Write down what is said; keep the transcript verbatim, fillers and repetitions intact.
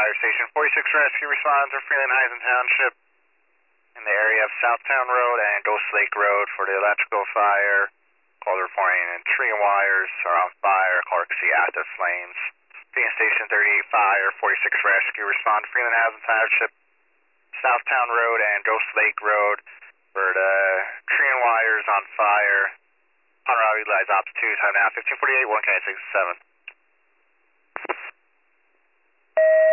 Fire Station. forty-six Rescue responds to Freeland Heights Township in the area of Southtown Road and Ghost Lake Road for the electrical fire. Call reporting and tree and wires are on fire. Call to see active flames. Freeland Station thirty-eight Fire, forty-six Rescue respond to Freeland Heights Township, Southtown Road and Ghost Lake Road for the tree and wires on fire. On route, utilize Ops two, time now fifteen forty-eight, one K six seven.